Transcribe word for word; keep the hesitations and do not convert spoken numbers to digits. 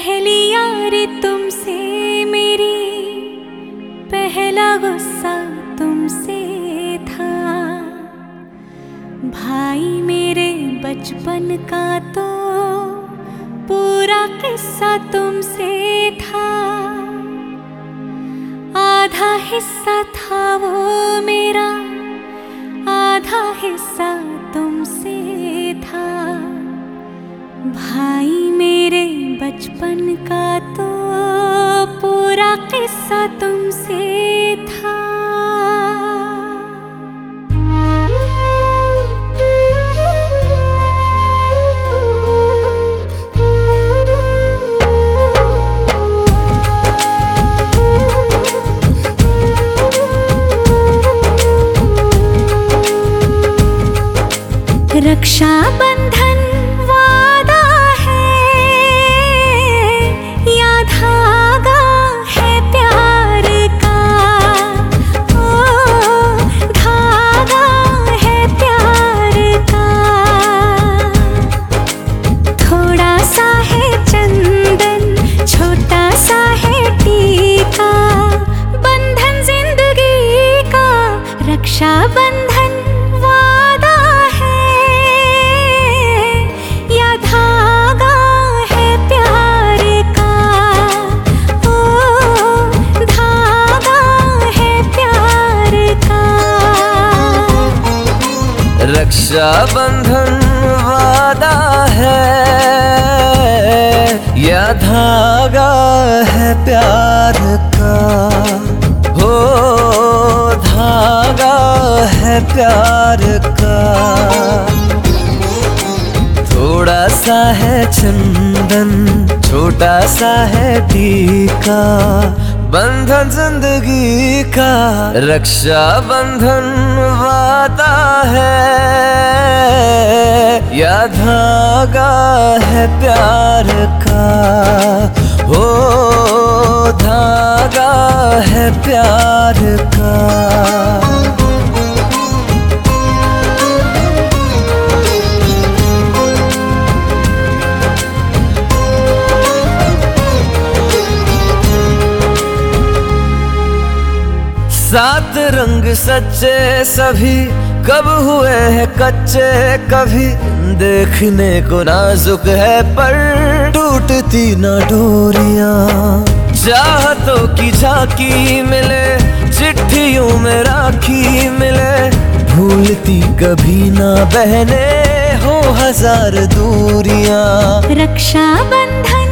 पहली यारी तुमसे मेरी, पहला गुस्सा तुमसे था। भाई मेरे बचपन का तो पूरा किस्सा तुमसे था। आधा हिस्सा था वो मेरा, आधा हिस्सा तुमसे था। भाई मेरे बचपन का तो पूरा किस्सा तुमसे था। रक्षा बंधन वादा है या धागा है प्यार का। ओ धागा है प्यार का। थोड़ा सा है चंदन, छोटा सा है टीका। बंधन जिंदगी का रक्षा बंधन वादा रक्षा बंधन वादा है या धागा है प्यार का। हो धागा है प्यार का। थोड़ा सा है चंदन, छोटा सा है टीका। बंधन जिंदगी का रक्षा बंधन वादा है या धागा है प्यार का। हो धागा है प्यार का। सात रंग सच्चे सभी कब हुए हैं कच्चे कभी। देखने को नाजुक है पर टूटती ना डोरियां। चाहतों की झांकी मिले, चिट्ठियों में राखी मिले। भूलती कभी ना बहने हो हजार दूरियां। रक्षा बंधन